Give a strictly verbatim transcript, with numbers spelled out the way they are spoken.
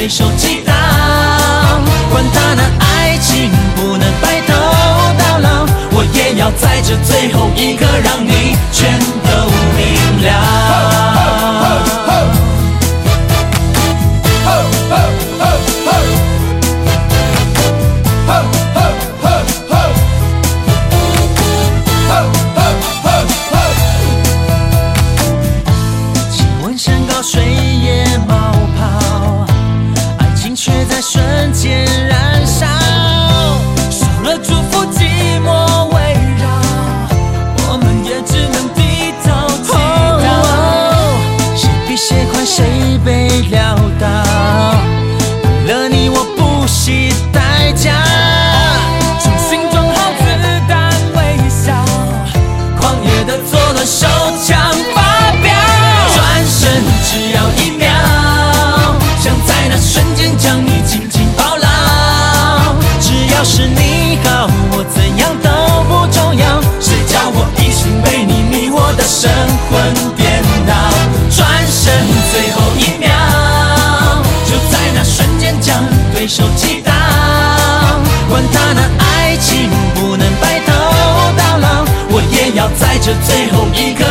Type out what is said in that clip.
对手击倒。管他那爱情不能白头到老，我也要在这最后一刻让你全都明了。亲吻身高水也冒泡，爱情却在瞬间燃烧，少了祝福寂寞围绕，我们也只能低头祈祷。谁比谁快谁被撂倒，为了你我不惜代价，重新装好子弹微笑，狂野的做了手枪发飙，转身只要一秒，想在那瞬间将你紧紧抱牢。只要是你好，我怎样都不重要，谁叫我一心被你迷惑的神魂颠倒。转身最后一秒，就在那瞬间将对手击倒。管他那爱情不能白头到老，我也要在这最后一刻